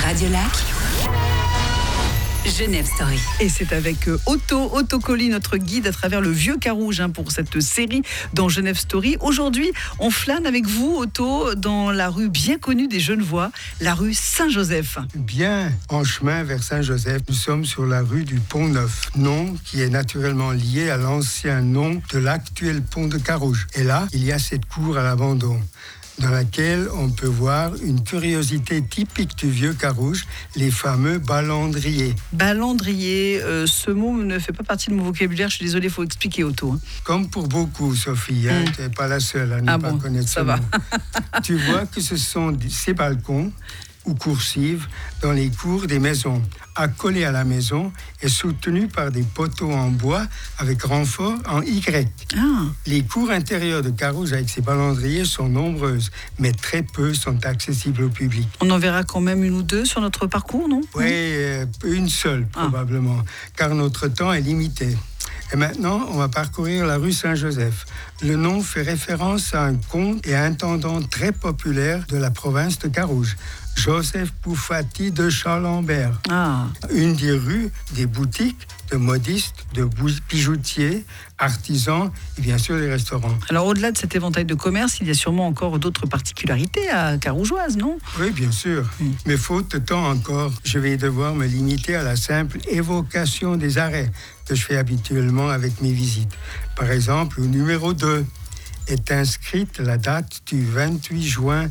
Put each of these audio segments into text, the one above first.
Radiolac, Genève Story. Et c'est avec Otto Colli, notre guide à travers le Vieux Carouge pour cette série dans Genève Story. Aujourd'hui, on flâne avec vous, Otto, dans la rue bien connue des Genevois, la rue Saint-Joseph. Bien en chemin vers Saint-Joseph, nous sommes sur la rue du Pont-Neuf, nom qui est naturellement lié à l'ancien nom de l'actuel pont de Carouge. Et là, il y a cette cour à l'abandon, dans laquelle on peut voir une curiosité typique du Vieux Carouge, les fameux balandriers. Balandrier, ce mot ne fait pas partie de mon vocabulaire, je suis désolée, il faut expliquer, Otto. Comme pour beaucoup, Sophie, tu n'es pas la seule à ne pas connaître ce mot. Tu vois que ce sont ces balcons ou coursives dans les cours des maisons, accolés à la maison et soutenus par des poteaux en bois avec renfort en Y. Les cours intérieures de Carouge avec ces balandriers sont nombreuses, mais très peu sont accessibles au public. On en verra quand même une ou deux sur notre parcours, non ? Oui, une seule probablement, car notre temps est limité. Et maintenant, on va parcourir la rue Saint-Joseph. Le nom fait référence à un comte et intendant très populaire de la province de Carouge, Joseph Bouffati de Chalambert. Une des rues, des boutiques, de modistes, de bijoutiers, artisans et bien sûr des restaurants. Alors au-delà de cet éventail de commerce, il y a sûrement encore d'autres particularités à Carougeoise, non ? Oui, bien sûr. Mais faute de temps encore, je vais devoir me limiter à la simple évocation des arrêts que je fais habituellement avec mes visites. Par exemple, au numéro 2 est inscrite la date du 28 juin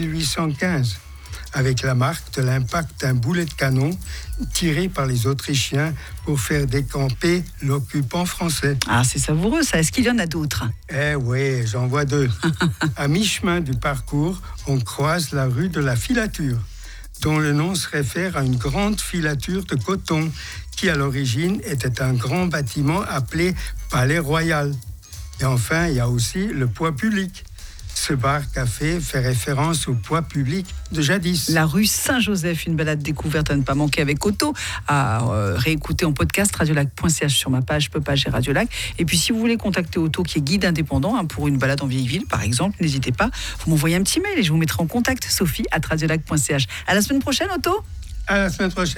1815. Avec la marque de l'impact d'un boulet de canon tiré par les Autrichiens pour faire décamper l'occupant français. C'est savoureux ça. Est-ce qu'il y en a d'autres ? Oui, j'en vois deux. À mi-chemin du parcours, on croise la rue de la Filature, dont le nom se réfère à une grande filature de coton qui, à l'origine, était un grand bâtiment appelé Palais Royal. Et enfin, il y a aussi le Poids Public. Ce bar-café fait référence au poids public de jadis. La rue Saint-Joseph, une balade découverte à ne pas manquer avec Otto, à réécouter en podcast, radiolac.ch sur ma page Peupage et Radiolac. Et puis si vous voulez contacter Otto, qui est guide indépendant pour une balade en vieille ville, par exemple, n'hésitez pas, vous m'envoyez un petit mail et je vous mettrai en contact, sophie@radiolac.ch. À la semaine prochaine, Otto. À la semaine prochaine.